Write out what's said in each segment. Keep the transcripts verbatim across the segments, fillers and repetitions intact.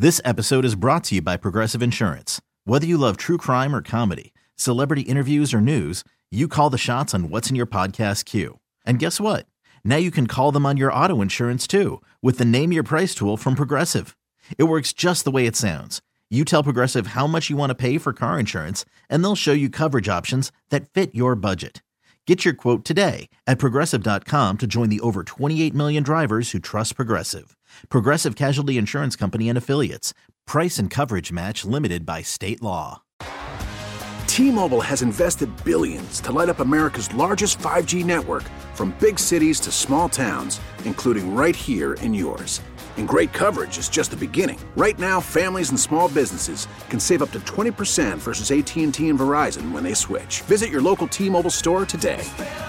This episode is brought to you by Progressive Insurance. Whether you love true crime or comedy, celebrity interviews or news, you call the shots on what's in your podcast queue. And guess what? Now you can call them on your auto insurance too with the Name Your Price tool from Progressive. It works just the way it sounds. You tell Progressive how much you want to pay for car insurance, and they'll show you coverage options that fit your budget. Get your quote today at Progressive dot com to join the over twenty-eight million drivers who trust Progressive. Progressive Casualty Insurance Company and Affiliates. Price and coverage match limited by state law. T-Mobile has invested billions to light up America's largest five G network, from big cities to small towns, including right here in yours. And great coverage is just the beginning. Right now, families and small businesses can save up to twenty percent versus A T and T and Verizon when they switch. Visit your local T-Mobile store today.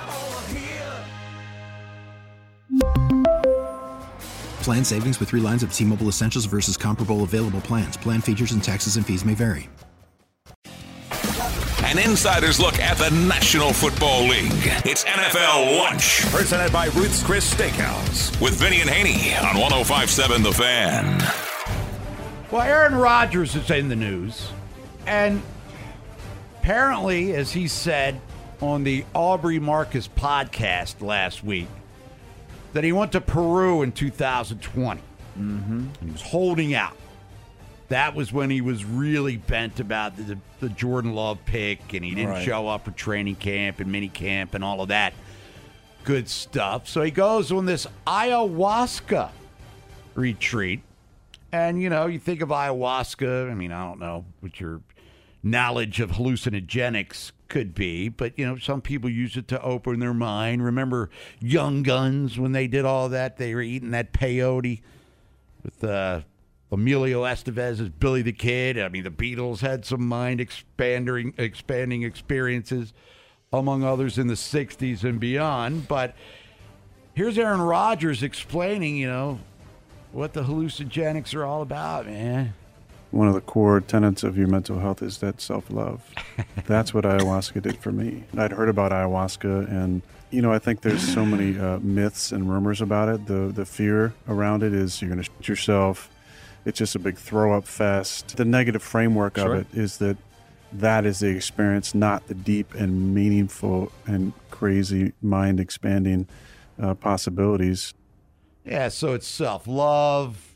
Plan savings with three lines of T-Mobile Essentials versus comparable available plans. Plan features and taxes and fees may vary. An insider's look at the National Football League. It's N F L Lunch. Presented by Ruth's Chris Steakhouse. With Vinny and Haney on one oh five point seven The Fan. Well, Aaron Rodgers is in the news. And apparently, as he said on the Aubrey Marcus podcast last week, that he went to Peru in two thousand twenty. Mm-hmm. And he was holding out. That was when he was really bent about the, the Jordan Love pick, and he didn't right. show up for training camp and mini camp and all of that good stuff. So he goes on this ayahuasca retreat. And, you know, you think of ayahuasca, I mean, I don't know what your knowledge of hallucinogenics could be, but, you know, some people use it to open their mind. Remember Young Guns when they did all that? They were eating that peyote with uh Emilio Estevez as Billy the Kid. I mean, the Beatles had some mind-expanding expanding experiences, among others, in the sixties and beyond. But here's Aaron Rodgers explaining, you know, what the hallucinogenics are all about, man. One of the core tenets of your mental health is that self-love. That's what ayahuasca did for me. I'd heard about ayahuasca, and, you know, I think there's so many uh, myths and rumors about it. The, the fear around it is you're going to shoot yourself. It's just a big throw-up fest. The negative framework sure. of it is that that is the experience, not the deep and meaningful and crazy mind-expanding uh, possibilities. Yeah, so it's self-love,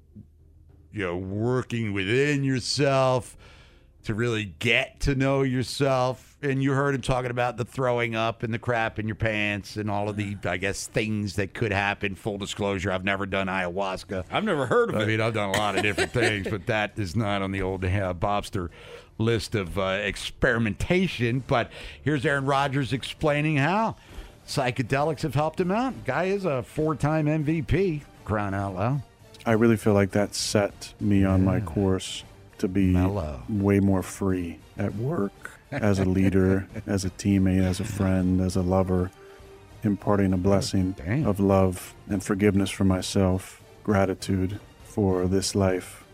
you know, working within yourself to really get to know yourself. And you heard him talking about the throwing up and the crap in your pants and all of the, I guess, things that could happen. Full disclosure, I've never done ayahuasca. I've never heard of I it. I mean, I've done a lot of different things, but that is not on the old uh, Bobster list of uh, experimentation. But here's Aaron Rodgers explaining how psychedelics have helped him out. Guy is a four-time M V P, crying out loud. I really feel like that set me on my course to be Mellow. way more free at work, as a leader, as a teammate, as a friend, as a lover, imparting a blessing oh, of love and forgiveness for myself, gratitude for this life.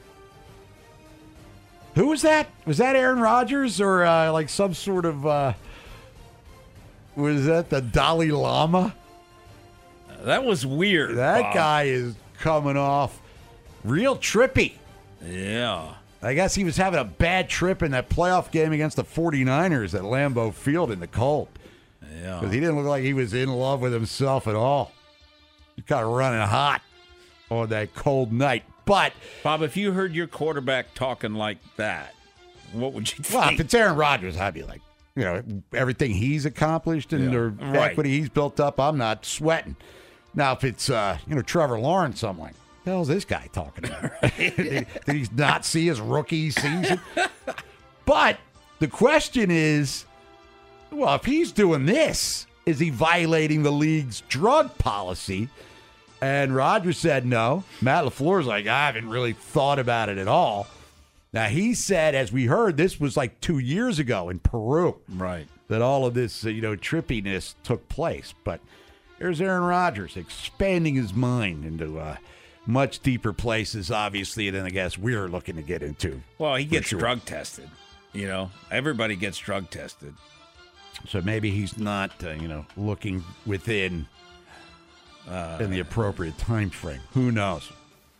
Who was that? Was that Aaron Rodgers or uh, like some sort of, uh, was that the Dalai Lama? That was weird. That Bob. guy is coming off real trippy. Yeah. I guess he was having a bad trip in that playoff game against the forty-niners at Lambeau Field in the cold. Yeah. Because he didn't look like he was in love with himself at all. He kind of running hot on that cold night. But, Bob, if you heard your quarterback talking like that, what would you think? Well, if it's Aaron Rodgers, I'd be like, you know, everything he's accomplished and Yeah. the Right. equity he's built up, I'm not sweating. Now, if it's, uh, you know, Trevor Lawrence, I'm like, what the hell's this guy talking about? did, did he not see his rookie season? But the question is, well, if he's doing this, is he violating the league's drug policy? And Rodgers said no. Matt LaFleur's like, I haven't really thought about it at all. Now, he said, as we heard, this was like two years ago in Peru. Right. That all of this, uh, you know, trippiness took place. But there's Aaron Rodgers expanding his mind into uh, much deeper places, obviously, than I guess we're looking to get into. Well, he gets sure. drug tested. You know, everybody gets drug tested. So maybe he's not, uh, you know, looking within uh, in the appropriate time frame. Who knows?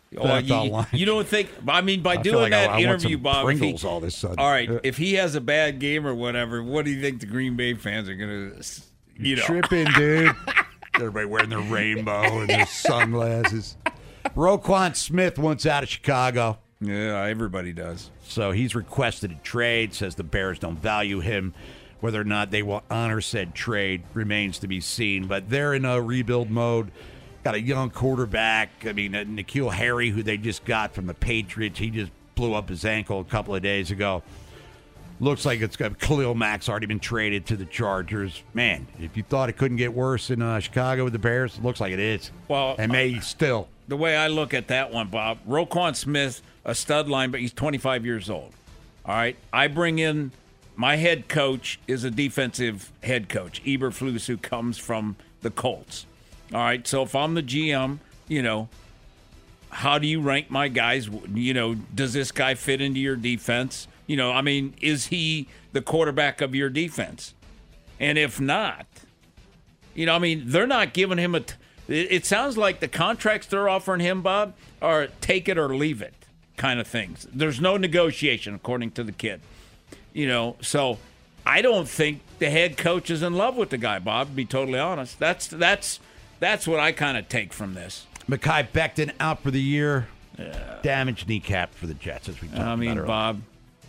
Oh, you, you don't think? I mean, by I doing like that I, I interview, Bob. Pringles he, all this sudden. All right, if he has a bad game or whatever, what do you think the Green Bay fans are going to? You know, tripping, dude. Everybody wearing their rainbow and their sunglasses. Roquan Smith wants out of Chicago. Yeah, everybody does. So he's requested a trade. Says the Bears don't value him. Whether or not they will honor said trade remains to be seen. But they're in a rebuild mode. Got a young quarterback. I mean, uh, N'Keal Harry, who they just got from the Patriots. He just blew up his ankle a couple of days ago. Looks like it's got Khalil Mack's already been traded to the Chargers. Man, if you thought it couldn't get worse in uh, Chicago with the Bears, it looks like it is. Well, and may still. The way I look at that one, Bob, Roquan Smith, a stud line, but he's twenty-five years old. All right, I bring in my head coach is a defensive head coach, Eberflus, who comes from the Colts. All right, so if I'm the G M, you know, how do you rank my guys? You know, does this guy fit into your defense? You know, I mean, is he the quarterback of your defense? And if not, you know, I mean, they're not giving him a t- – it sounds like the contracts they're offering him, Bob, are take it or leave it kind of things. There's no negotiation, according to the kid. You know, so I don't think the head coach is in love with the guy, Bob, to be totally honest. That's that's that's what I kind of take from this. Mekhi Becton out for the year. Yeah. Damaged kneecap for the Jets, as we talked I mean, about Bob,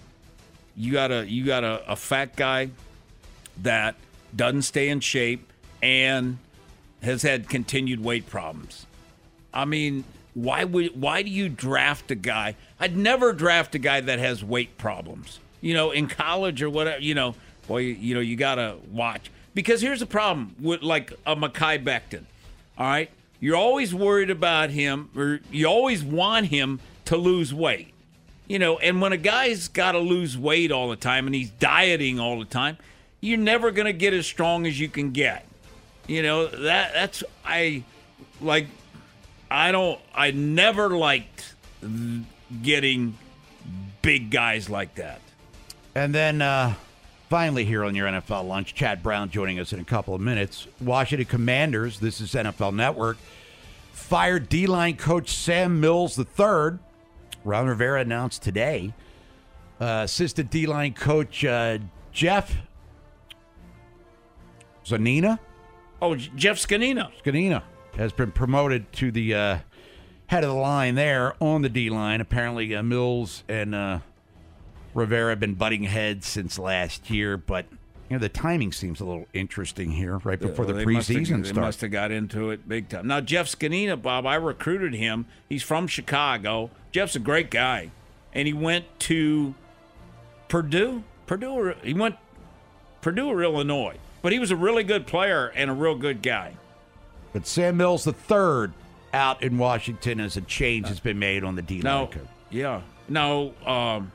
you got a you got a, a fat guy that doesn't stay in shape and has had continued weight problems. I mean, why would why do you draft a guy? I'd never draft a guy that has weight problems. You know, in college or whatever, you know, boy, you, you know, you got to watch. Because here's the problem with, like, a Mekhi Becton, all right? You're always worried about him, or you always want him to lose weight. You know, and when a guy's got to lose weight all the time and he's dieting all the time, you're never going to get as strong as you can get. You know, that that's, I, like, I don't, I never liked getting big guys like that. And then uh, finally here on your N F L Lunch, Chad Brown joining us in a couple of minutes. Washington Commanders, this is N F L Network, fired D-line coach Sam Mills the third. Ron Rivera announced today. Uh, assistant D-line coach uh, Jeff Zgonina. Oh, Jeff Zgonina. Zgonina has been promoted to the uh, head of the line there on the D-line. Apparently uh, Mills and uh, Rivera have been butting heads since last year, but you know the timing seems a little interesting here, right before well, the they preseason must have, starts. They must have got into it big time. Now, Jeff Zgonina, Bob, I recruited him. He's from Chicago. Jeff's a great guy, and he went to Purdue. Purdue, or, he went Purdue or Illinois, but he was a really good player and a real good guy. But Sam Mills the third out in Washington as a change has been made on the D-line. Now, yeah. Now, um,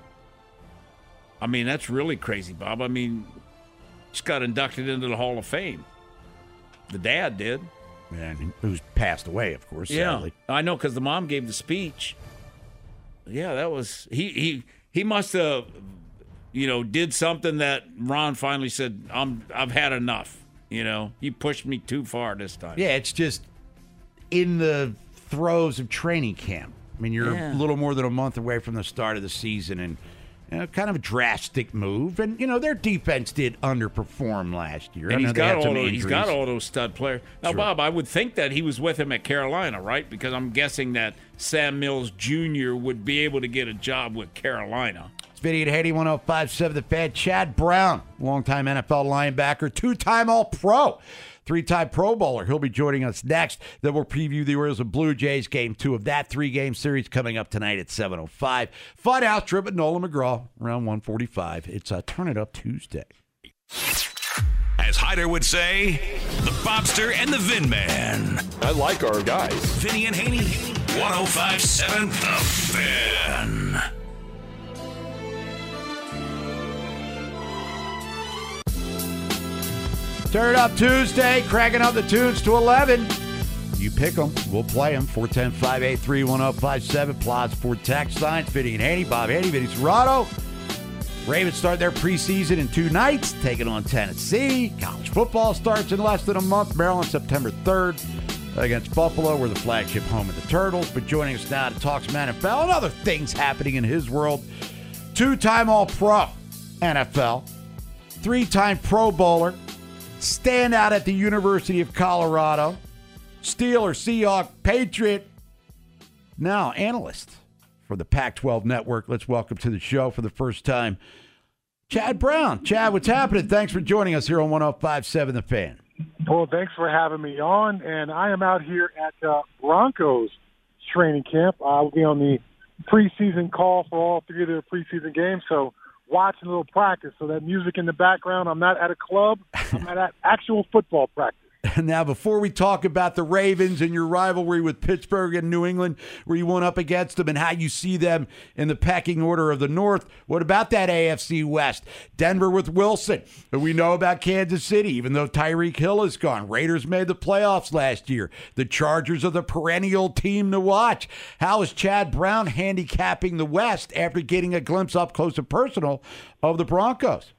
I mean, that's really crazy, Bob. I mean, just got inducted into the Hall of Fame. The dad did. And who's passed away, of course, yeah, sadly. I know, because the mom gave the speech. Yeah, that was he. He he must have, you know, did something that Ron finally said, "I'm I've had enough." You know, you pushed me too far this time. Yeah, it's just in the throes of training camp. I mean, you're Yeah. a little more than a month away from the start of the season, and you know, kind of a drastic move. And, you know, their defense did underperform last year. And I know he's they got had all some those, he's got injuries. all those stud players. Now, Sure. Bob, I would think that he was with him at Carolina, right? Because I'm guessing that Sam Mills Junior would be able to get a job with Carolina. It's Vinny and Haiti, one oh five point seven The Fan. Chad Brown, longtime N F L linebacker, two-time All-Pro, three-time Pro Bowler. He'll be joining us next. Then we'll preview the Orioles and Blue Jays game two of that three-game series coming up tonight at seven oh five. Fun House trip at Nolan McGraw around one forty-five. It's a Turn It Up Tuesday. As Hyder would say, the Bobster and the Vin Man. I like our guys. Vinny and Haney, one oh five point seven The Fan. Turn It Up Tuesday, cracking up the tunes to eleven. You pick them, we'll play them. four one zero, five eight three, one oh five seven. Plaza for text signs. Vinny and Haney, Bob Haney, Vinny Serrato. Ravens start their preseason in two nights, taking on Tennessee. College football starts in less than a month. Maryland, September third. against Buffalo. We're the flagship home of the Turtles. But joining us now to talk some N F L and other things happening in his world, two-time All-Pro N F L, three-time Pro Bowler, standout at the University of Colorado, Steeler, Seahawk, Patriot, now analyst for the Pac twelve Network. Let's welcome to the show for the first time, Chad Brown. Chad, what's happening? Thanks for joining us here on one oh five point seven The Fan. Well, thanks for having me on, and I am out here at uh, Broncos training camp. I'll be on the preseason call for all three of their preseason games, so watching a little practice. So that music in the background, I'm not at a club. I'm at actual football practice. Now, before we talk about the Ravens and your rivalry with Pittsburgh and New England, where you went up against them and how you see them in the pecking order of the North, what about that A F C West? Denver with Wilson. We know about Kansas City, even though Tyreek Hill is gone. Raiders made the playoffs last year. The Chargers are the perennial team to watch. How is Chad Brown handicapping the West after getting a glimpse up close and personal of the Broncos?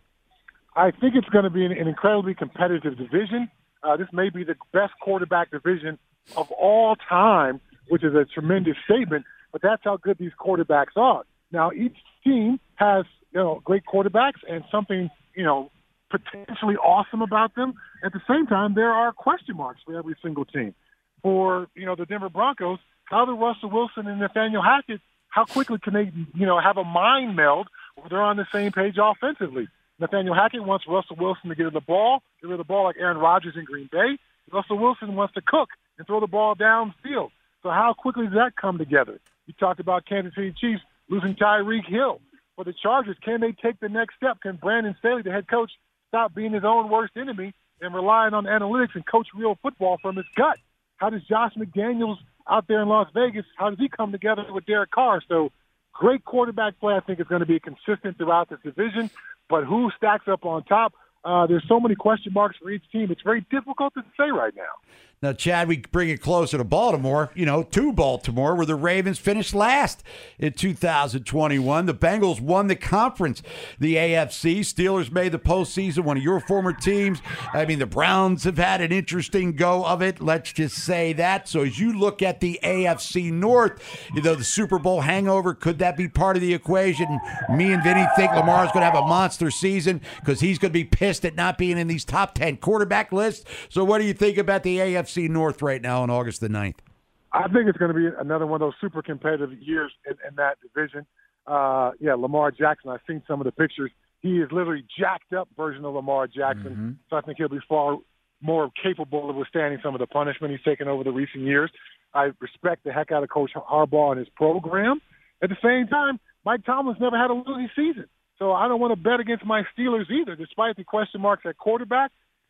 I think it's going to be an, an incredibly competitive division. Uh, this may be the best quarterback division of all time, which is a tremendous statement, but that's how good these quarterbacks are. Now, each team has, you know, great quarterbacks and something, you know, potentially awesome about them. At the same time, there are question marks for every single team. For, you know, the Denver Broncos, how do Russell Wilson and Nathaniel Hackett, how quickly can they, you know, have a mind meld where they're on the same page offensively? Nathaniel Hackett wants Russell Wilson to get rid of the ball, get rid of the ball like Aaron Rodgers in Green Bay. Russell Wilson wants to cook and throw the ball downfield. So how quickly does that come together? You talked about Kansas City Chiefs losing Tyreek Hill. For the Chargers, can they take the next step? Can Brandon Staley, the head coach, stop being his own worst enemy and relying on analytics and coach real football from his gut? How does Josh McDaniels out there in Las Vegas, how does he come together with Derek Carr? So great quarterback play, I think, is going to be consistent throughout this division. But who stacks up on top? Uh, there's so many question marks for each team. It's very difficult to say right now. Now, Chad, we bring it closer to Baltimore, you know, to Baltimore, where the Ravens finished last in two thousand twenty-one. The Bengals won the conference, the A F C. Steelers made the postseason, one of your former teams. I mean, the Browns have had an interesting go of it. Let's just say that. So as you look at the A F C North, you know, the Super Bowl hangover, could that be part of the equation? Me and Vinny think Lamar's going to have a monster season because he's going to be pissed at not being in these top ten quarterback lists. So what do you think about the A F C North right now on August the ninth? I think it's going to be another one of those super competitive years in, in that division. Uh, yeah, Lamar Jackson, I've seen some of the pictures. He is literally jacked up version of Lamar Jackson. Mm-hmm. So I think he'll be far more capable of withstanding some of the punishment he's taken over the recent years. I respect the heck out of Coach Harbaugh and his program. At the same time, Mike Tomlin's never had a losing season. So I don't want to bet against my Steelers either, despite the question marks at quarterback.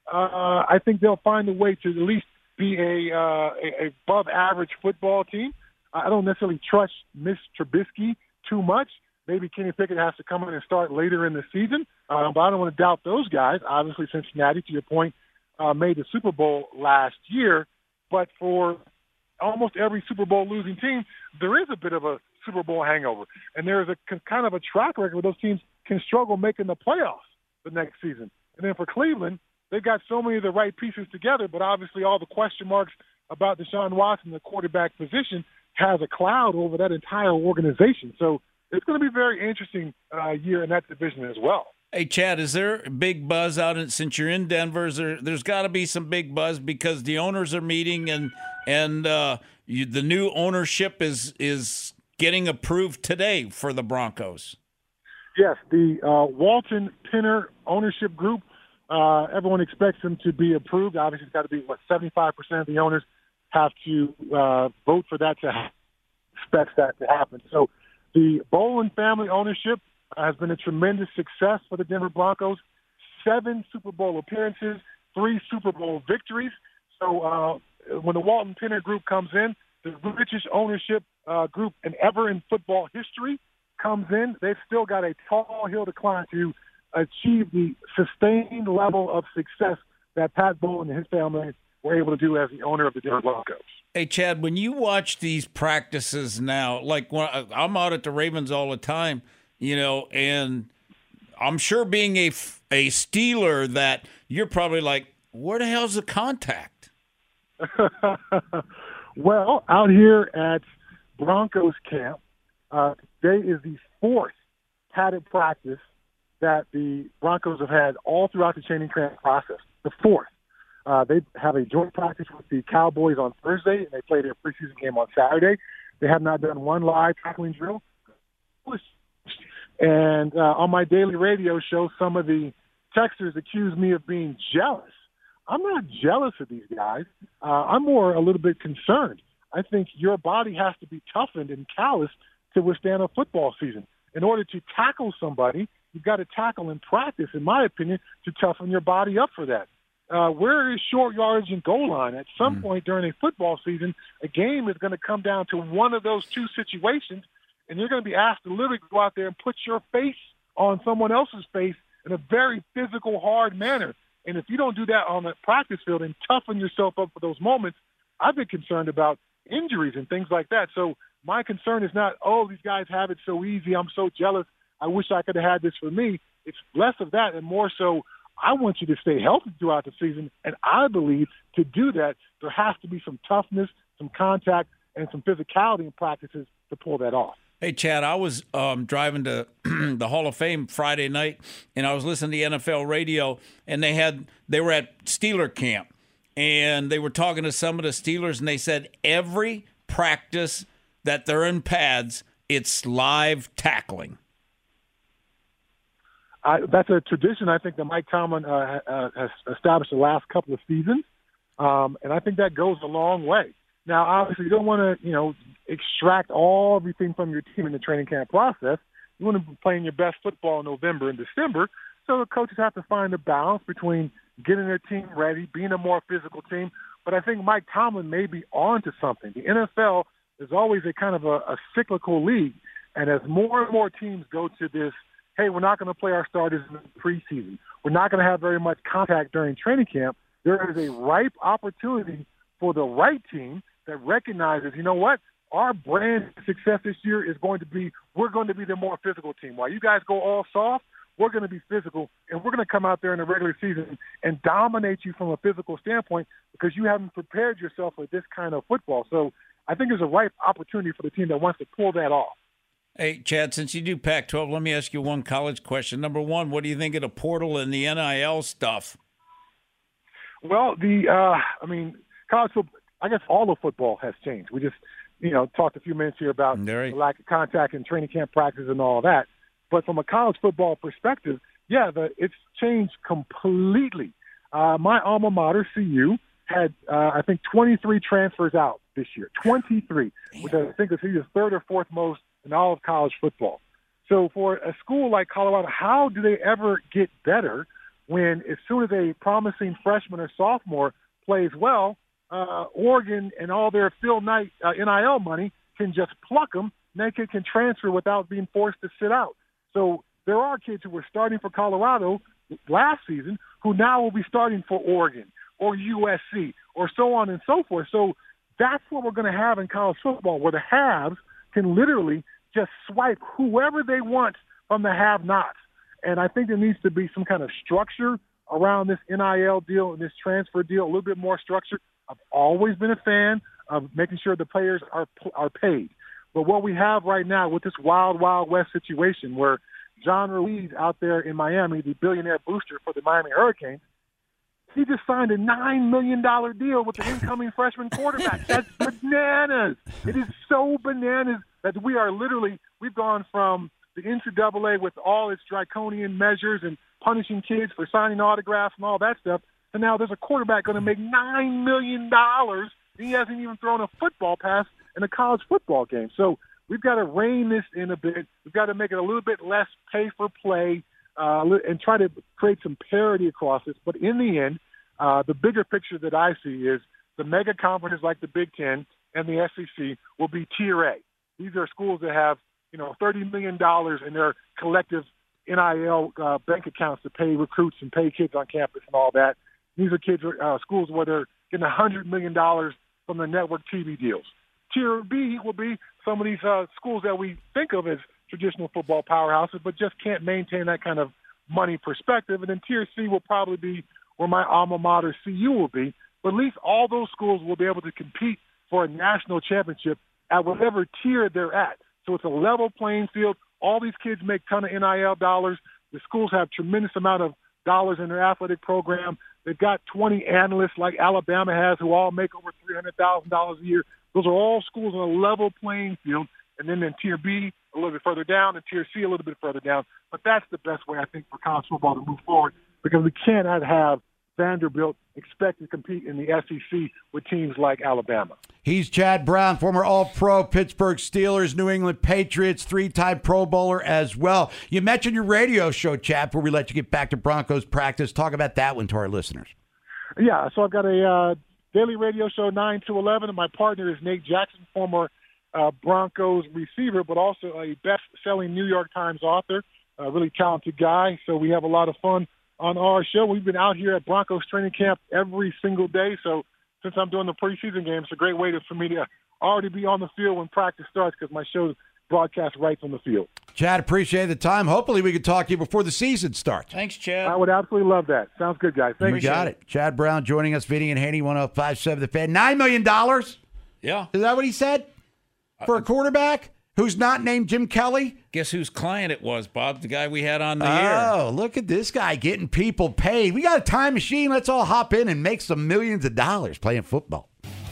Uh, I think they'll find a way to at least be a, uh, a above average football team. I don't necessarily trust Miss Trubisky too much. Maybe Kenny Pickett has to come in and start later in the season, uh, but I don't want to doubt those guys. Obviously, Cincinnati, to your point, uh, made the Super Bowl last year, but for almost every Super Bowl losing team, there is a bit of a Super Bowl hangover, and there is a kind of a track record where those teams can struggle making the playoffs the next season. And then for Cleveland, they've got so many of the right pieces together, but obviously all the question marks about Deshaun Watson, the quarterback position, has a cloud over that entire organization. So it's going to be a very interesting uh, year in that division as well. Hey, Chad, is there a big buzz out in, since you're in Denver? Is there, there's got to be some big buzz because the owners are meeting and and uh, you, the new ownership is is getting approved today for the Broncos. Yes, the uh, Walton Penner ownership group. Uh, everyone expects them to be approved. Obviously, it's got to be what seventy-five percent of the owners have to uh, vote for that to ha- expects that to happen. So, the Bolin family ownership has been a tremendous success for the Denver Broncos. Seven Super Bowl appearances, three Super Bowl victories. So uh, when the Walton Penner Group comes in, the richest ownership uh, group in ever in football history comes in. They've still got a tall hill to climb to achieve the sustained level of success that Pat Bowlen and his family were able to do as the owner of the Denver Broncos. Hey, Chad, when you watch these practices now, like when I'm out at the Ravens all the time, you know, and I'm sure being a, a Steeler that you're probably like, where the hell's the contact? Well, out here at Broncos camp, uh, today is the fourth padded practice that the Broncos have had all throughout the training camp process. The fourth. Uh, they have a joint practice with the Cowboys on Thursday, and they play their preseason game on Saturday. They have not done one live tackling drill. And uh, on my daily radio show, some of the texters accuse me of being jealous. I'm not jealous of these guys. Uh, I'm more a little bit concerned. I think your body has to be toughened and calloused to withstand a football season. In order to tackle somebody, you've got to tackle in practice, in my opinion, to toughen your body up for that. Uh, where is short yardage and goal line? At some mm. point during a football season, a game is going to come down to one of those two situations, and you're going to be asked to literally go out there and put your face on someone else's face in a very physical, hard manner. And if you don't do that on the practice field and toughen yourself up for those moments, I've been concerned about injuries and things like that. So my concern is not, oh, these guys have it so easy, I'm so jealous, I wish I could have had this for me. It's less of that and more so, I want you to stay healthy throughout the season, and I believe to do that, there has to be some toughness, some contact, and some physicality in practices to pull that off. Hey, Chad, I was um, driving to the Hall of Fame Friday night, and I was listening to N F L radio, and they had they were at Steeler camp, and they were talking to some of the Steelers, and they said every practice that they're in pads, it's live tackling. I, that's a tradition I think that Mike Tomlin uh, uh, has established the last couple of seasons, um, and I think that goes a long way. Now, obviously, you don't want to, you know, extract all everything from your team in the training camp process. You want to be playing your best football in November and December, so the coaches have to find a balance between getting their team ready, being a more physical team. But I think Mike Tomlin may be on to something. The N F L is always a kind of a, a cyclical league, and as more and more teams go to this, hey, we're not going to play our starters in the preseason, we're not going to have very much contact during training camp, there is a ripe opportunity for the right team that recognizes, you know what, our brand success this year is going to be, we're going to be the more physical team. While you guys go all soft, we're going to be physical, and we're going to come out there in the regular season and dominate you from a physical standpoint because you haven't prepared yourself for this kind of football. So I think there's a ripe opportunity for the team that wants to pull that off. Hey, Chad, since you do Pac twelve, let me ask you one college question. Number one, what do you think of the portal and the N I L stuff? Well, the uh, I mean, college football, I guess all of football has changed. We just, you know, talked a few minutes here about right. the lack of contact and training camp practice and all that. But from a college football perspective, yeah, the, it's changed completely. Uh, my alma mater, C U, had, uh, I think, twenty-three transfers out this year. twenty-three, Damn. Which I think is either third or fourth most in all of college football. So for a school like Colorado, how do they ever get better when as soon as a promising freshman or sophomore plays well, uh, Oregon and all their Phil Knight uh, N I L money can just pluck them, and they can, can transfer without being forced to sit out. So there are kids who were starting for Colorado last season who now will be starting for Oregon or U S C or so on and so forth. So that's what we're going to have in college football, where the haves can literally just swipe whoever they want from the have-nots. And I think there needs to be some kind of structure around this N I L deal and this transfer deal, a little bit more structure. I've always been a fan of making sure the players are are paid. But what we have right now with this wild, wild west situation where John Ruiz out there in Miami, the billionaire booster for the Miami Hurricanes, he just signed a nine million dollars deal with the incoming freshman quarterback. That's bananas. It is so bananas that we are literally, we've gone from the N C double A with all its draconian measures and punishing kids for signing autographs and all that stuff, and now there's a quarterback going to make nine million dollars, and he hasn't even thrown a football pass in a college football game. So we've got to rein this in a bit. We've got to make it a little bit less pay for play uh, and try to create some parity across this. But in the end, uh, the bigger picture that I see is the mega conferences like the Big Ten and the S E C will be Tier A. These are schools that have, you know, thirty million dollars in their collective N I L uh, bank accounts to pay recruits and pay kids on campus and all that. These are kids, uh, schools where they're getting one hundred million dollars from the network T V deals. Tier B will be some of these uh, schools that we think of as traditional football powerhouses, but just can't maintain that kind of money perspective. And then Tier C will probably be where my alma mater C U will be. but at least all those schools will be able to compete for a national championship at whatever tier they're at. So it's a level playing field. All these kids make ton of N I L dollars. The schools have tremendous amount of dollars in their athletic program. They've got twenty analysts like Alabama has who all make over three hundred thousand dollars a year. Those are all schools on a level playing field. And then in Tier B, a little bit further down, and Tier C, a little bit further down. But that's the best way, I think, for college football to move forward, because we cannot have Vanderbilt expect to compete in the S E C with teams like Alabama. He's Chad Brown, former All-Pro, Pittsburgh Steelers, New England Patriots, three-time Pro Bowler as well. You mentioned your radio show, Chad, before we let you get back to Broncos practice. Talk about that one to our listeners. Yeah, so I've got a uh, daily radio show, nine to eleven, and my partner is Nate Jackson, former uh, Broncos receiver, but also a best-selling New York Times author, a really talented guy. So we have a lot of fun on our show. We've been out here at Broncos training camp every single day. So since I'm doing the preseason game, it's a great way to, for me to already be on the field when practice starts, because my show broadcasts right from the field. Chad, appreciate the time. Hopefully we can talk to you before the season starts. Thanks, Chad. I would absolutely love that. Sounds good, guys. Thank you. You got it. Chad Brown joining us, Vinny and Haney, one oh five point seven The Fan. nine million dollars? Yeah. Is that what he said? For a quarterback who's not named Jim Kelly? Guess whose client it was, Bob, the guy we had on the air. Oh, look at this guy getting people paid. We got a time machine. Let's all hop in and make some millions of dollars playing football.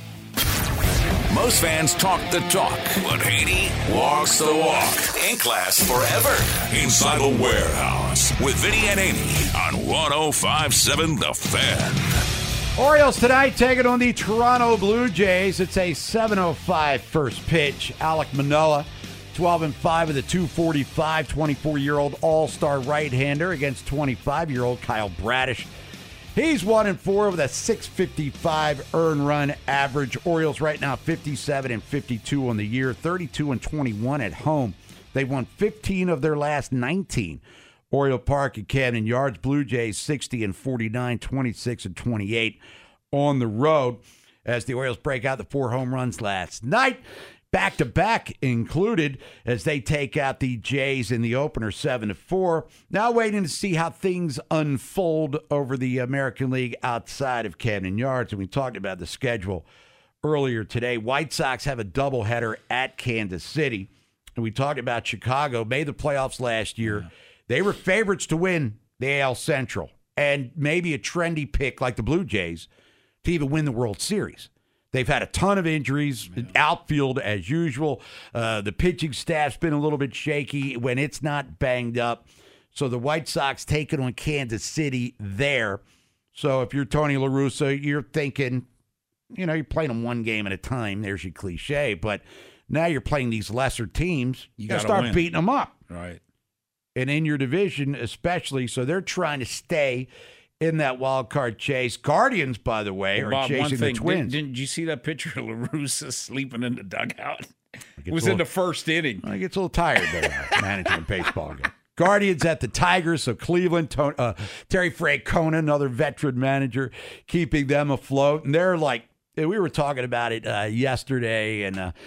Most fans talk the talk, but Haney walks the walk. In class forever. Inside the Warehouse with Vinny and Haney on one oh five point seven The Fan. Orioles tonight taking on the Toronto Blue Jays. It's a seven oh five first pitch. Alek Manoah, twelve and five with a two forty-five, twenty-four-year-old all-star right-hander against twenty-five-year-old Kyle Bradish. He's one and four with a six fifty-five earned run average. Orioles right now fifty-seven and fifty-two on the year, thirty-two and twenty-one at home. They've won fifteen of their last nineteen. Oriole Park at Camden Yards. Blue Jays sixty and forty-nine, twenty-six and twenty-eight on the road as the Orioles break out the four home runs last night. Back-to-back included as they take out the Jays in the opener seven to four. Now waiting to see how things unfold over the American League outside of Camden Yards. And we talked about the schedule earlier today. White Sox have a doubleheader at Kansas City. And we talked about Chicago. Made the playoffs last year. Yeah. They were favorites to win the A L Central and maybe a trendy pick like the Blue Jays to even win the World Series. They've had a ton of injuries, yeah. outfield as usual. Uh, the pitching staff's been a little bit shaky when it's not banged up. So the White Sox taking on Kansas City there. So if you're Tony La Russa, you're thinking, you know, you're playing them one game at a time. There's your cliche. But now you're playing these lesser teams. You got to start win. beating them up. Right. And in your division especially. So they're trying to stay in that wild card chase. Guardians, by the way, hey, are Bob, chasing thing, the Twins. Didn't, didn't you see that picture of La Russa sleeping in the dugout? It was little, in the first inning. He gets a little tired there, managing a baseball game. Guardians at the Tigers, so Cleveland, uh, Terry Francona, another veteran manager, keeping them afloat. And they're like, we were talking about it uh, yesterday, and uh,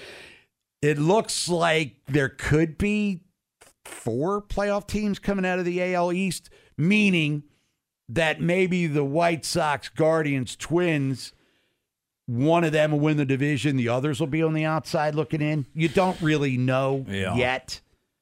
it looks like there could be four playoff teams coming out of the A L East, meaning that maybe the White Sox, Guardians, Twins, one of them will win the division. The others will be on the outside looking in. You don't really know yeah. yet.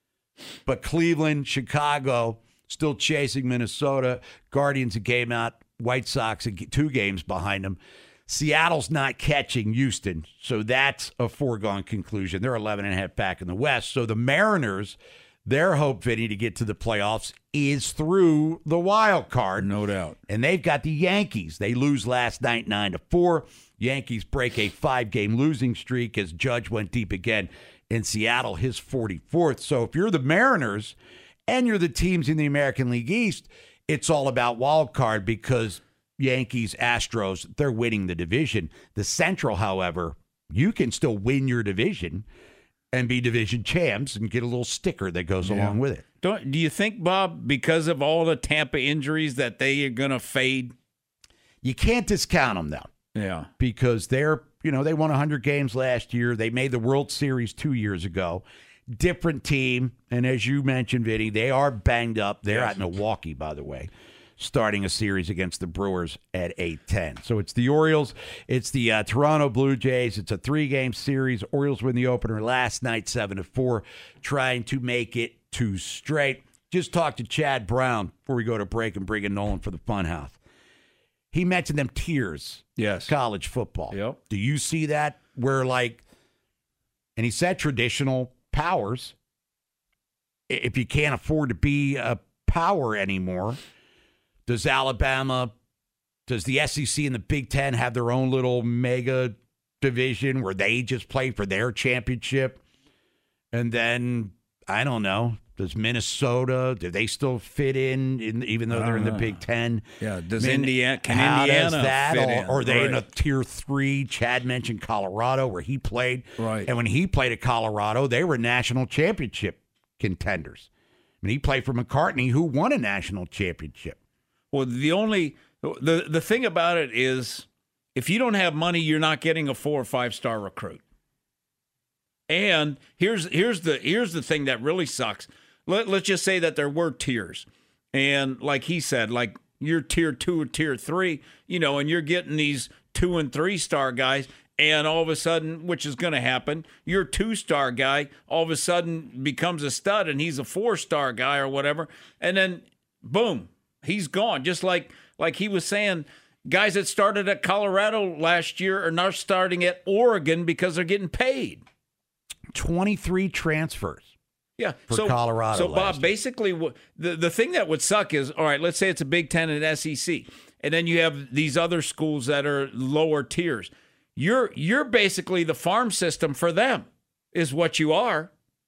But Cleveland, Chicago, still chasing Minnesota. Guardians a game out. White Sox two games behind them. Seattle's not catching Houston, so that's a foregone conclusion. They're eleven and a half back in the West. So the Mariners, their hope, Vinny, to get to the playoffs is through the wild card. No doubt. And they've got the Yankees. They lose last night nine to four. Yankees break a five-game losing streak as Judge went deep again in Seattle, his forty-fourth. So if you're the Mariners and you're the teams in the American League East, it's all about wild card because Yankees, Astros, they're winning the division. The Central, however, you can still win your division and be division champs and get a little sticker that goes yeah. along with it. Don't, do you think, Bob, because of all the Tampa injuries that they are going to fade? You can't discount them, though. Yeah. Because they're, you know, they won one hundred games last year. They made the World Series two years ago. Different team. And as you mentioned, Vinny, they are banged up. They're yes. at Milwaukee, by the way. starting a series against the Brewers at eight ten. So it's the Orioles, it's the uh, Toronto Blue Jays. It's a three-game series. Orioles win the opener last night, seven to four, trying to make it two straight. Just talked to Chad Brown before we go to break and bring in Nolan for the Funhouse. He mentioned them tiers. Yes. College football. Yep. Do you see that where, like, and he said traditional powers, if you can't afford to be a power anymore, does Alabama, does the S E C and the Big Ten have their own little mega division where they just play for their championship? And then, I don't know, does Minnesota, do they still fit in, in even though they're in the Big Ten? Yeah, does I mean, Indiana, can how Indiana does that, fit or, in? or are they right. in a tier three? Chad mentioned Colorado where he played. Right. And when he played at Colorado, they were national championship contenders. I mean, he played for McCartney, who won a national championship. Well, the only the the thing about it is, if you don't have money, you're not getting a four or five star recruit. And here's here's the here's the thing that really sucks. Let, let's just say that there were tiers, and like he said, like you're tier two or tier three, you know, and you're getting these two and three star guys. And all of a sudden, which is going to happen, your two-star guy all of a sudden becomes a stud, and he's a four-star guy or whatever. And then, boom, he's gone. Just like like he was saying, guys that started at Colorado last year are now starting at Oregon because they're getting paid. twenty-three transfers. Yeah, for so, Colorado. So, last Bob, year. basically, the, the thing that would suck is, all right, let's say it's a Big Ten and S E C, and then you have these other schools that are lower tiers. You're you're basically the farm system for them, is what you are.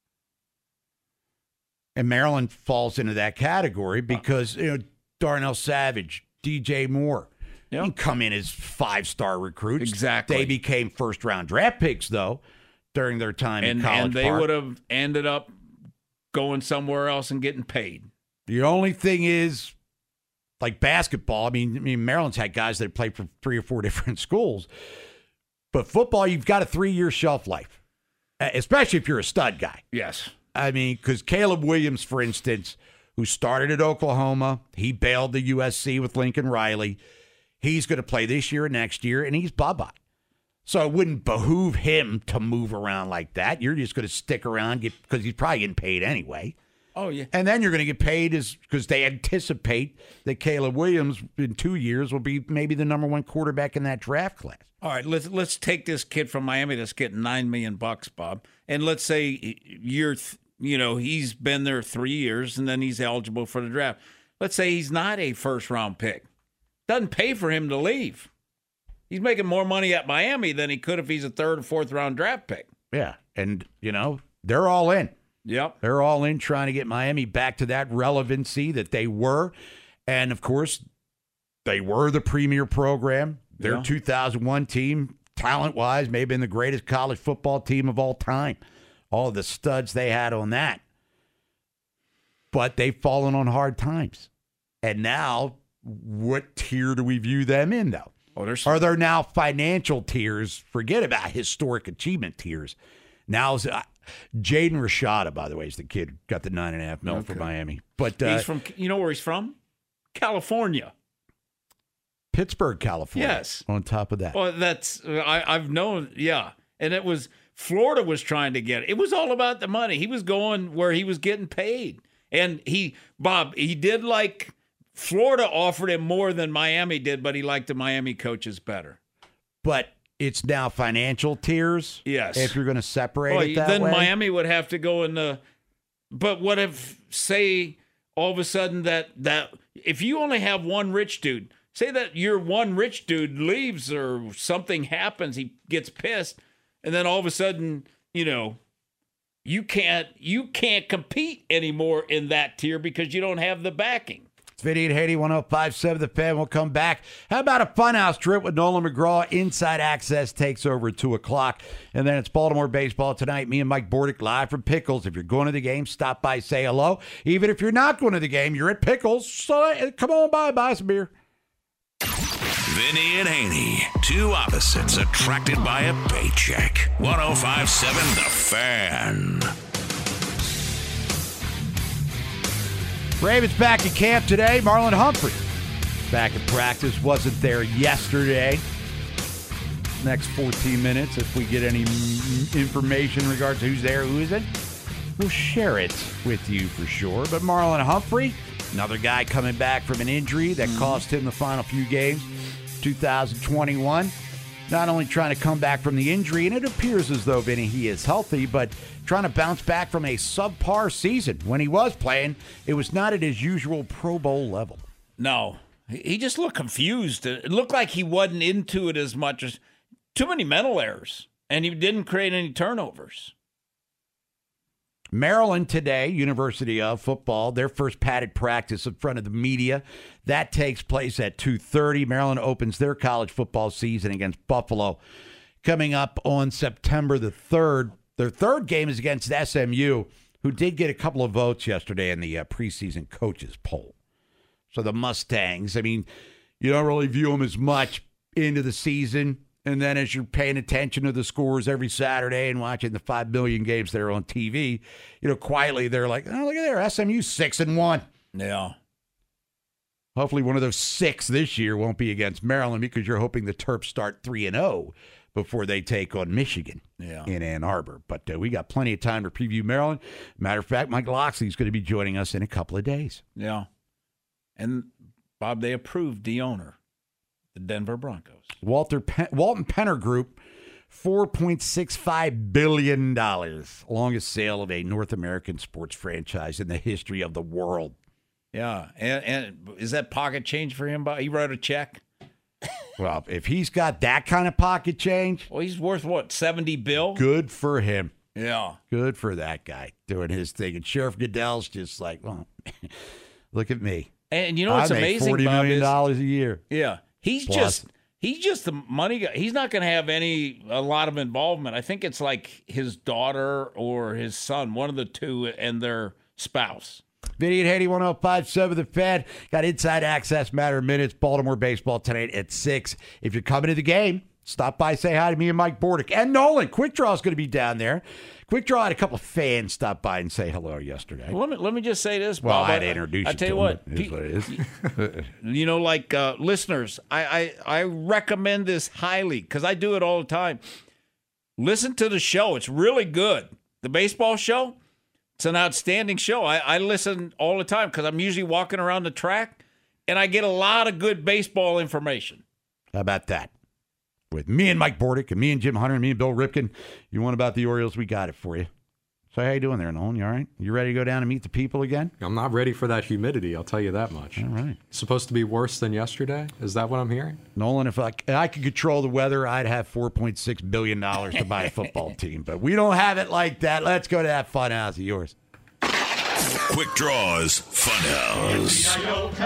And Maryland falls into that category because, you know, Darnell Savage, D J Moore, Yep. he come in as five-star recruits. Exactly. They became first-round draft picks, though, during their time And, in College and they Park. would have ended up going somewhere else and getting paid. The only thing is, like basketball, I mean, I mean, Maryland's had guys that played for three or four different schools. But football, you've got a three-year shelf life, especially if you're a stud guy. Yes. I mean, because Caleb Williams, for instance, who started at Oklahoma, he bailed the U S C with Lincoln Riley. He's going to play this year and next year, and he's bye-bye. So it wouldn't behoove him to move around like that. You're just going to stick around because he's probably getting paid anyway. Oh, yeah. And then you're going to get paid is because they anticipate that Caleb Williams in two years will be maybe the number one quarterback in that draft class. All right, let's let's take this kid from Miami that's getting nine million bucks, Bob, and let's say you're, you know, he's been there three years and then he's eligible for the draft. Let's say he's not a first round pick. Doesn't pay for him to leave. He's making more money at Miami than he could if he's a third or fourth round draft pick. Yeah, and you know they're all in. Yep, they're all in trying to get Miami back to that relevancy that they were, and of course, they were the premier program. Their yeah. two thousand one team, talent-wise, may have been the greatest college football team of all time. All the studs they had on that. But they've fallen on hard times. And now, what tier do we view them in, though? Oh, there's Are there now financial tiers? Forget about historic achievement tiers. Now, uh, Jaden Rashada, by the way, is the kid who got the nine and a half mil okay. for Miami. But uh, he's from, you know where he's from? California. Pittsburgh, California. Yes. On top of that. Well, that's, I, I've known, yeah. And it was, Florida was trying to get it. It was all about the money. He was going where he was getting paid. And he, Bob, he did like, Florida offered him more than Miami did, but he liked the Miami coaches better. But it's now financial tiers? Yes. If you're going to separate well, it that then way? Then Miami would have to go in the, but what if, say, all of a sudden that, that if you only have one rich dude, say that your one rich dude leaves or something happens, he gets pissed, and then all of a sudden, you know, you can't you can't compete anymore in that tier because you don't have the backing. It's Vinny and Haiti, one oh five point seven The Fan. We'll come back. How about a funhouse trip with Nolan McGraw? Inside Access takes over at two o'clock. And then it's Baltimore baseball tonight. Me and Mike Bordick live from Pickles. If you're going to the game, stop by, say hello. Even if you're not going to the game, you're at Pickles. So come on by, buy some beer. Vinny and Haney, two opposites attracted by a paycheck. one oh five point seven The Fan. Ravens back in camp today. Marlon Humphrey back at practice. Wasn't there yesterday. Next fourteen minutes, if we get any information in regards to who's there, who isn't, we'll share it with you for sure. But Marlon Humphrey, another guy coming back from an injury that cost him the final few games, two thousand twenty-one. Not only trying to come back from the injury, and it appears as though, Vinny, he is healthy, but trying to bounce back from a subpar season. When he was playing, it was not at his usual Pro Bowl level. No. He just looked confused. It looked like he wasn't into it as much as too many mental errors, and he didn't create any turnovers. Maryland today, University of Football, their first padded practice in front of the media. That takes place at two thirty. Maryland opens their college football season against Buffalo coming up on September the third. Their third game is against S M U, who did get a couple of votes yesterday in the uh, preseason coaches poll. So the Mustangs, I mean, you don't really view them as much into the season. And then as you're paying attention to the scores every Saturday and watching the five million games that are on T V, you know, quietly they're like, oh, look at there, S M U six and one. Yeah. Hopefully one of those six this year won't be against Maryland because you're hoping the Terps start three and oh before they take on Michigan yeah. in Ann Arbor. But uh, we got plenty of time to preview Maryland. Matter of fact, Mike Loxley is going to be joining us in a couple of days. Yeah. And, Bob, they approved the owner, the Denver Broncos. Walter Pen- Walton Penner Group, four point six five billion dollars. Longest sale of a North American sports franchise in the history of the world. Yeah. And, and is that pocket change for him, Bob? He wrote a check? Well, if he's got that kind of pocket change. Well, he's worth, what, seventy bill? Good for him. Yeah. Good for that guy doing his thing. And Sheriff Goodell's just like, well, look at me. And you know what's I make amazing, forty Bob, million dollars is, a year. Yeah. He's Plus. just he's just the money guy. He's not going to have any a lot of involvement. I think it's like his daughter or his son, one of the two, and their spouse. Vinny and Haney, one oh five point seven The Fan. Got inside access, matter of minutes. Baltimore baseball tonight at six. If you're coming to the game, stop by, say hi to me and Mike Bordick. And Nolan. Quick Draw is going to be down there. Quick Draw had a couple of fans stop by and say hello yesterday. Well, let me let me just say this, Well, Bob. I had to introduce I, you I tell to you him. what, It is what it is. you know, like uh, listeners, I, I I recommend this highly because I do it all the time. Listen to the show; it's really good. The baseball show, it's an outstanding show. I, I listen all the time because I'm usually walking around the track, and I get a lot of good baseball information. How about that? With me and Mike Bordick and me and Jim Hunter and me and Bill Ripken. You want about the Orioles, we got it for you. So how you doing there, Nolan? You all right? You ready to go down and meet the people again? I'm not ready for that humidity, I'll tell you that much. All right. It's supposed to be worse than yesterday? Is that what I'm hearing? Nolan, if I, if I could control the weather, I'd have four point six billion dollars to buy a football team. But we don't have it like that. Let's go to that fun house of yours. Quick Draws Funhouse.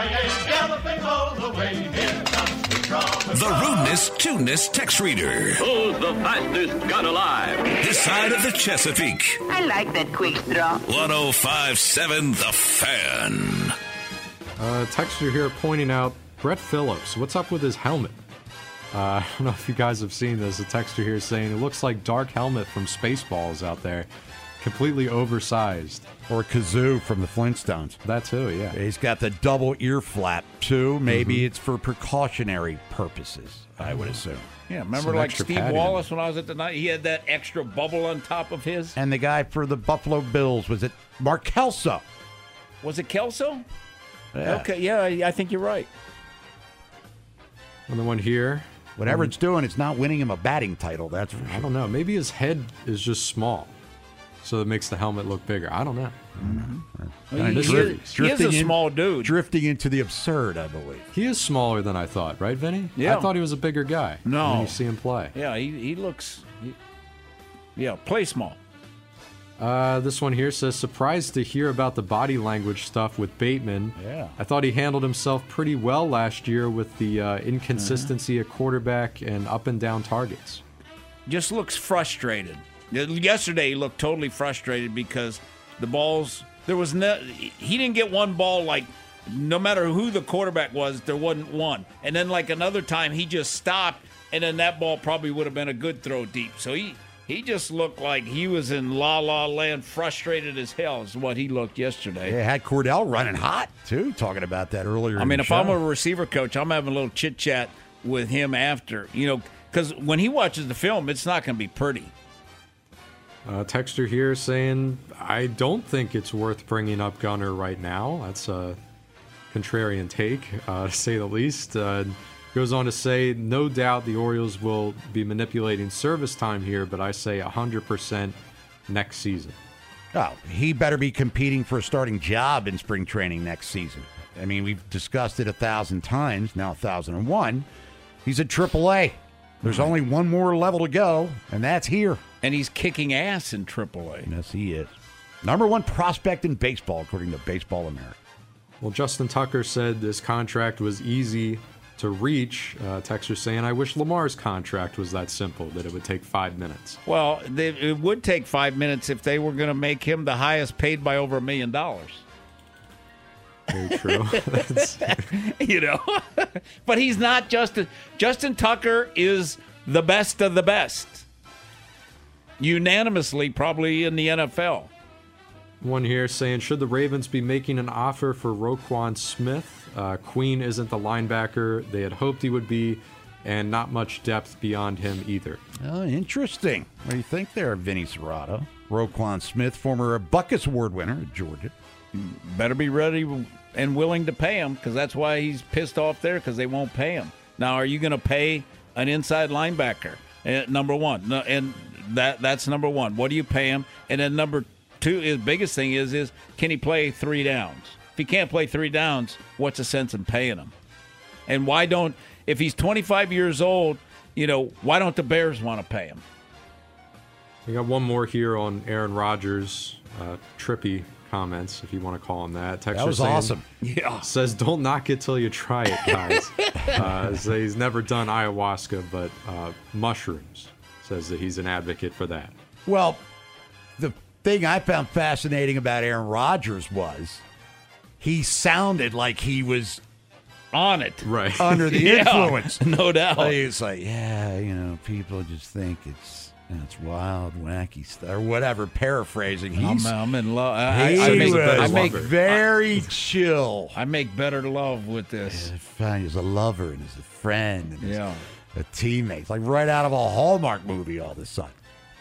The Rudeness Tuneness Text Reader. Who's the fastest gun alive? This side of the Chesapeake. I like that quick draw. one oh five point seven The Fan. Uh, texter here pointing out Brett Phillips. What's up with his helmet? Uh, I don't know if you guys have seen this. A texter here saying it looks like Dark Helmet from Spaceballs out there. Completely oversized. Or Kazoo from the Flintstones. That too, yeah. He's got the double ear flap, too. Maybe mm-hmm. it's for precautionary purposes, I would assume. Yeah, remember Some like extra Steve padding. Wallace when I was at the night? He had that extra bubble on top of his. And the guy for the Buffalo Bills, was it Mark Kelso? Was it Kelso? Yeah. Okay, yeah, I I think you're right. Another one here. Whatever um, it's doing, it's not winning him a batting title, that's for sure. I don't know. Maybe his head is just small. So it makes the helmet look bigger. I don't know. Mm-hmm. Well, And he, it's he drifting- is, he is a drifting in- small dude. Drifting into the absurd, I believe. He is smaller than I thought, right, Vinny? Yeah. I thought he was a bigger guy. No. When you see him play. Yeah, he, he looks. He, yeah, play small. Uh, this one here says, surprised to hear about the body language stuff with Bateman. Yeah. I thought he handled himself pretty well last year with the uh, inconsistency at quarterback and up and down targets. Just looks frustrated. Yesterday, he looked totally frustrated because the balls, there was no, he didn't get one ball like, no matter who the quarterback was, there wasn't one. And then like another time, he just stopped, and then that ball probably would have been a good throw deep. So he, He just looked like he was in la-la land, frustrated as hell is what he looked yesterday. Yeah, had Cordell running hot, too, talking about that earlier I in mean, the if show. I'm a receiver coach, I'm having a little chit-chat with him after, you know, because when he watches the film, it's not going to be pretty. Uh, texter here saying, I don't think it's worth bringing up Gunner right now. That's a contrarian take, uh, to say the least. Uh, goes on to say, no doubt the Orioles will be manipulating service time here, but I say one hundred percent next season. Oh, he better be competing for a starting job in spring training next season. I mean, we've discussed it a thousand times, now a thousand and one. He's at triple A. There's only one more level to go, and that's here. And he's kicking ass in triple A. Yes, he is. Number one prospect in baseball, according to Baseball America. Well, Justin Tucker said this contract was easy to reach. Uh, texter saying, I wish Lamar's contract was that simple, that it would take five minutes. Well, they, it would take five minutes if they were going to make him the highest paid by over a million dollars. Very true. You know, but he's not Justin. Justin Tucker is the best of the best. Unanimously, probably in the N F L. One here saying, should the Ravens be making an offer for Roquan Smith? Uh, Queen isn't the linebacker they had hoped he would be, and not much depth beyond him either. Oh, interesting. What do you think there, Vinny Serrato? Roquan Smith, former Buckus Award winner at Georgia. Better be ready and willing to pay him, because that's why he's pissed off there, because they won't pay him. Now, are you going to pay an inside linebacker? Uh, number one. No, and that that's number one. What do you pay him? And then number two, his biggest thing is, is can he play three downs? If he can't play three downs, what's the sense in paying him? And why don't, if he's twenty-five years old, you know, why don't the Bears want to pay him? We got one more here on Aaron Rodgers, uh, trippy comments, if you want to call him that. Texter that was saying, awesome. Yeah. Says, don't knock it till you try it, guys. uh, so he's never done ayahuasca, but uh, mushrooms. Says that he's an advocate for that. Well, the thing I found fascinating about Aaron Rodgers was he sounded like he was on it. Right. Under the Yeah, influence. no doubt. Like, it's like, yeah, you know, people just think it's you know, it's wild, wacky stuff, or whatever, paraphrasing. He's, I'm, I'm in love. I, he I, I make, was I make very chill. I make better love with this. Yeah, fine. He's a lover and he's a friend and Yeah. he's a teammate. It's like right out of a Hallmark movie all of a sudden.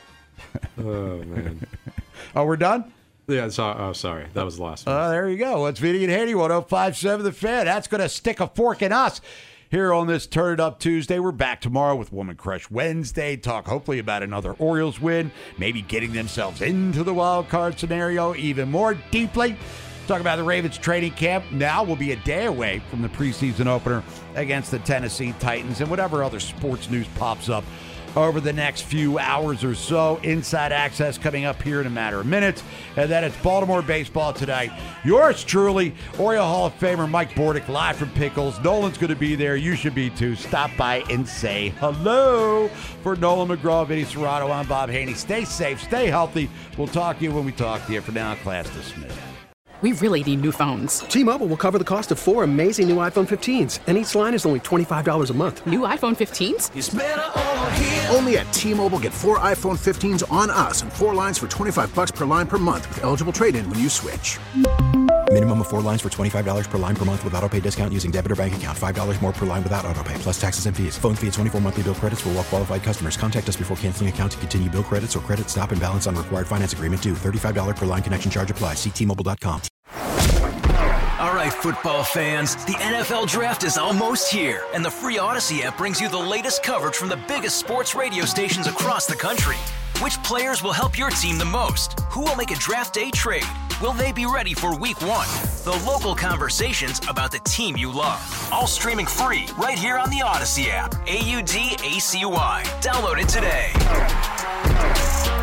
Oh, man. Oh, we're done? Yeah, so, oh, sorry. That was the last one. Oh, there you go. It's Vinny and Haney, one oh five point seven The Fan. That's going to stick a fork in us here on this Turn It Up Tuesday. We're back tomorrow with Woman Crush Wednesday. Talk hopefully about another Orioles win, maybe getting themselves into the wild card scenario even more deeply. Talk about the Ravens training camp. Now we'll be a day away from the preseason opener against the Tennessee Titans and whatever other sports news pops up over the next few hours or so. Inside Access coming up here in a matter of minutes. And then it's Baltimore baseball tonight. Yours truly, Oriole Hall of Famer Mike Bordick, live from Pickles. Nolan's going to be there. You should be too. Stop by and say hello. For Nolan McGraw, Vinny Serrato, I'm Bob Haney. Stay safe, stay healthy. We'll talk to you when we talk to you. For now, class dismissed. We really need new phones. T-Mobile will cover the cost of four amazing new iPhone fifteens, and each line is only twenty-five dollars a month. New iPhone fifteens? It's better over here. Only at T-Mobile, get four iPhone fifteens on us and four lines for twenty-five bucks per line per month with eligible trade-in when you switch. Minimum of four lines for twenty-five dollars per line per month with autopay discount using debit or bank account. five dollars more per line without autopay, plus taxes and fees. Phone fee at twenty-four monthly bill credits for well-qualified customers. Contact us before canceling account to continue bill credits or credit stop and balance on required finance agreement due. thirty-five dollars per line connection charge applies. See T Mobile dot com. All right, football fans, the N F L Draft is almost here, and the free Odyssey app brings you the latest coverage from the biggest sports radio stations across the country. Which players will help your team the most? Who will make a draft day trade? Will they be ready for week one? The local conversations about the team you love. All streaming free right here on the Odyssey app. A U D A C Y. Download it today.